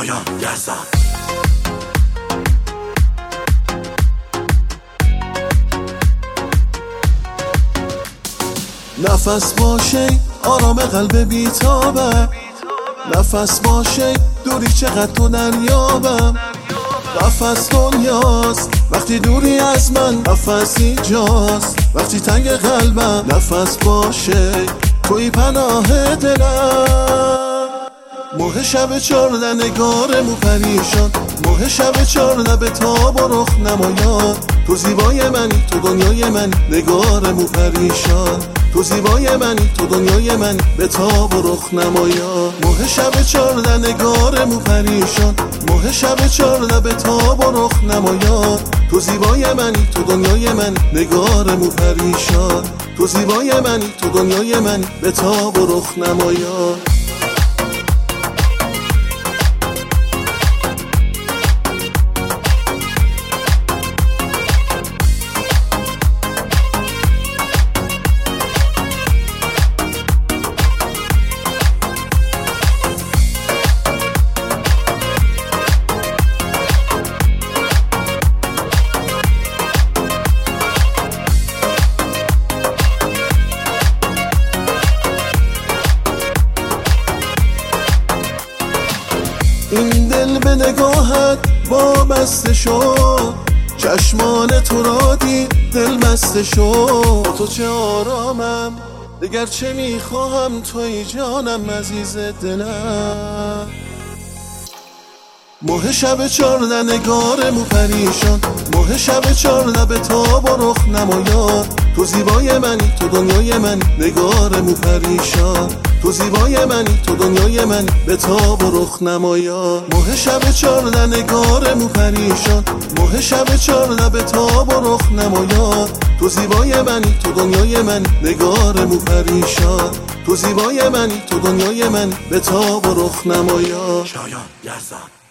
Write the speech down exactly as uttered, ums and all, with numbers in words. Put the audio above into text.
شایان یزدان. نفس باشه آرام قلب بیتابم، نفس باشه دوری چقدر تو دریابم. نفس دنیاست وقتی دوری از من، نفس اینجاست وقتی تنگ قلبم. نفس باشه توی پناه دلم. ماه شب چارده نگارمو پریشان، ماه شب چارده به تاب و رخ نمایان. تو زیبای منی تو دنیای من، نگارمو پریشان. تو زیبای منی تو دنیای من، به تاب و رخ نمایان. ماه شب چارده نگارمو پریشان، ماه شب چارده به تاب و رخ نمایان. تو زیبای منی تو دنیای من، نگارمو پریشان. تو زیبای منی تو دنیای من، به تاب و رخ نمایان. این دل به نگاهت وابسته شد، چشمان تو را دید دل بسته شد. تو چه آرامم دگر چه میخواهم، توی جانم عزیز دلم. ماه شب چارده نگارمو پریشان، ماه شب چارده به تاب و رخ نمایان. تو زیبای منی تو دنیای من، نگارمو پریشان. تو زیبای منی تو دنیای من، به تاب و رخ نمایان. ماه شب چارده نگارمو پریشان، ماه شب چارده به تاب و رخ نمایان. تو زیبای منی تو دنیای من، نگارمو پریشان. تو زیبای منی تو دنیای من، به تاب و رخ نمایان. شایان یزدان.